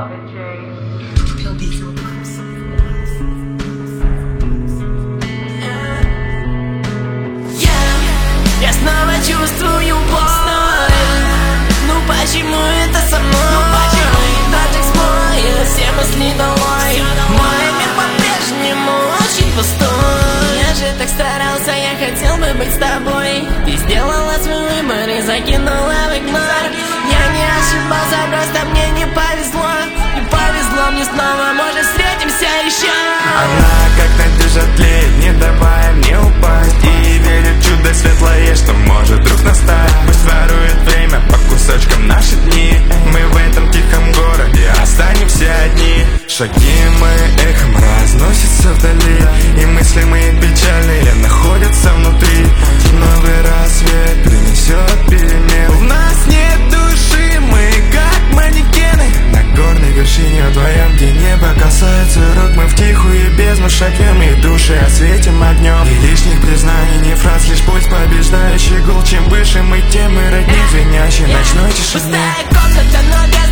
Я снова чувствую боль. Ну почему это со мной? Дождик смоет все мысли долой. Мой мир по-прежнему очень пустой. Я же так старался, я хотел бы быть с тобой. Ты сделала свой выбор и закинула в игнор. Я не ошибался, просто мне не повезло. Не повезло мне снова, может встретимся еще. Она как надежда тлеет, не давая мне упасть. И верит в чудо светлое, что может вдруг настать. Пусть ворует время по кусочкам наши дни. Мы в этом тихом городе останемся одни. Шаги мои эхом разносятся вдали, и мысли мои печальные находятся внутри. Новый рассвет принесет перемены. В нас нет души, мы как манекены. На горной вершине вдвоем, где небо касается рук, мы в тихую бездну шагнем и души осветим огнем. И лишних признаний, не фраз, лишь пульс побеждающий гул. Чем выше мы, тем мы роднее звенящей ночной тишине. Пустая комната, но без